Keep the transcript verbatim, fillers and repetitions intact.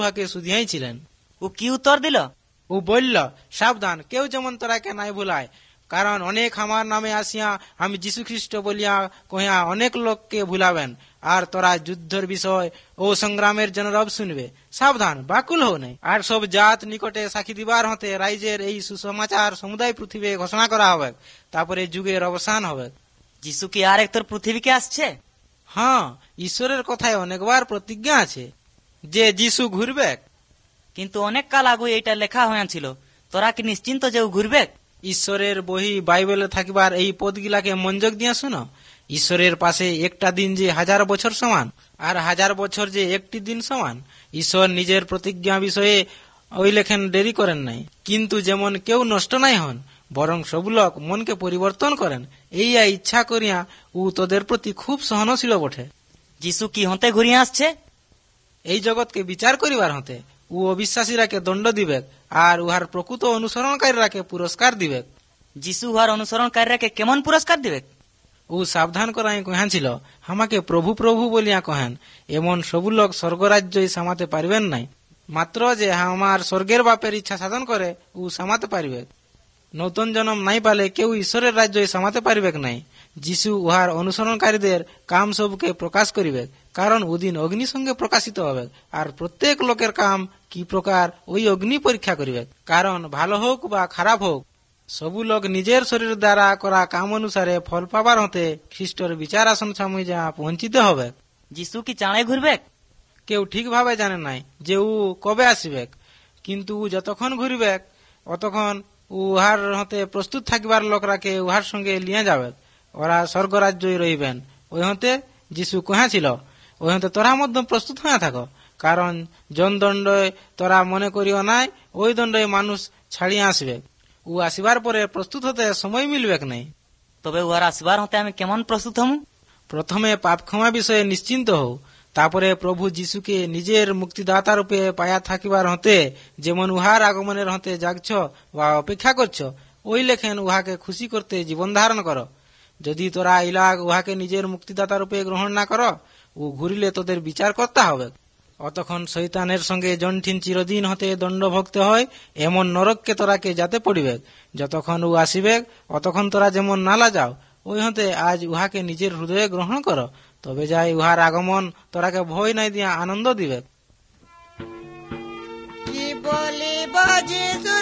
উহাকে শুধিয়াইছিলেন। ও কি উত্তর দিল? ও বলল, সাবধান, কেউ যেমন তোরাকে নাই ভুলায়, কারণ অনেক আমার নামে আসিয়া আমি যীশু খ্রিস্ট বলিয়া কহিয়া অনেক লোককে ভুলাবেন, আর তোরা যুদ্ধের বিষয় ও সংগ্রামের জন্য রব শুনবে। সাবধান, বাকুল হও নাই। আর সব জাত নিকটে সাক্ষী দিবার হতে রাইজের এই সুসমাচার সমুদায় পৃথিবী ঘোষণা করা হবে, তারপরে যুগের অবসান হবে। যিশু কি আর একতর পৃথিবীকে আসছে? হ্যাঁ, ঈশ্বরের কথায় অনেকবার প্রতিজ্ঞা আছে যে যিশু ঘুরবে। কিন্তু অনেক কাল আগে এটা লেখা হয়েছিল, তোরা কি নিশ্চিন্ত যে ও ঘুরবে? ঈশ্বরের বহি বাইবেলে থাকিবার এই পদগিলাকে মনোযোগ দিয়া শুনো। ঈশ্বরের পাশে একটা দিন যে হাজার বছর সমান, আর হাজার বছর যে একটি দিন সমান। ঈশ্বর নিজের প্রতিজ্ঞা বিষয়ে ওই লেখেন দেরি করেন নাই, কিন্তু যেমন কেউ নষ্ট নাই হন, বরং সব লোক মনকে পরিবর্তন করেন, এইয়া ইচ্ছা করিয়া ও তোদের প্রতি খুব সহনশীল বটে। যিশু কি হতে ঘুরিয়ে আসছে? এই জগৎকে বিচার করিবার হতে। ও অবিশ্বাসীরাকে দণ্ড দিবে, আর উহার প্রকৃত অনুসরণকারীরাকে পুরস্কার দিবে। যিশু উহার অনুসরণকারীরাকে কেমন পুরস্কার দিবে? ও সাবধান করাই কহাছিল, আমাকে প্রভু প্রভু বলিয়া কহেন, এমন সবু লোক স্বর্গরাজ্যই সামাতে পারিবেন নাই, মাত্র যে আমার স্বর্গের বাপের ইচ্ছা সাধন করে ও সামাতে পারিবে। নতুন জন্ম নাই পালে কেউ ঈশ্বরের রাজ্যই সামাতে পারিবে নাই। যিশু উহার অনুসরণকারীদের কাম সবকে প্রকাশ করিবে, কারণ ওদিন অগ্নি সঙ্গে প্রকাশিত হবে, আর প্রত্যেক লোকের কাম কি প্রকার ওই অগ্নি পরীক্ষা করিবে। কারণ ভালো হোক বা খারাপ হোক, সবু লোক নিজের শরীর দ্বারা করা কাম অনুসারে ফল পাবার হতে খ্রিস্টর বিচার আসন সামনে যা পৌঁছিতে হবে। যিশু কি চাঁড়ে ঘুরবে? কেউ ঠিকভাবে জানে নাই যে ও কবে আসবে, কিন্তু যতক্ষণ ঘুরবে অতক্ষণ উহার হতে প্রস্তুত থাকিবার লোকরাকে উহার সঙ্গে লিয়ে যাবে, ওরা স্বর্গরাজ্যই রইবেন। ওই হতে যিশু কহেছিল, ওই হতে তোরা মধ্যে প্রস্তুত হয়ে থাকো, কারণ জন দণ্ড তোরা মনে করিও নাই, ওই দণ্ডে মানুষ ছাড়িয়ে আসবে। ও আসিবার পরে প্রস্তুত হতে সময় মিলবে নাই। তবে উহার আসিবার হতে আমি কেমন প্রস্তুত হম? প্রথমে পাপ ক্ষমা বিষয়ে নিশ্চিন্ত হও, তারপরে প্রভু যিশুকে নিজের মুক্তিদাতা রূপে পায়া থাকিবার হতে যেমন উহার আগমনের হতে জাগছ বা অপেক্ষা করছ, ওই লেখেন উহাকে খুশি করতে জীবন ধারণ করো। যদি তোরা ইলাগ উহাকে নিজের মুক্তিদাতা রূপে গ্রহণ না করো, ও ঘুরিলে তোদের বিচার করতে হবে। অতক্ষণ শৈতানের সঙ্গে জনঠিন চিরদিন হতে দণ্ড ভোগতে হয়, এমন নরককে তোরাকে যাতে পড়িবে। যতক্ষণ ও আসিবে অতক্ষণ তোরা যেমন নালা যাও, ওই হতে আজ উহাকে নিজের হৃদয়ে গ্রহণ করো, তবে যাই উহার আগমন তোরাকে ভয় নাই দিয়া আনন্দ দিবে। কি বলিব যিশু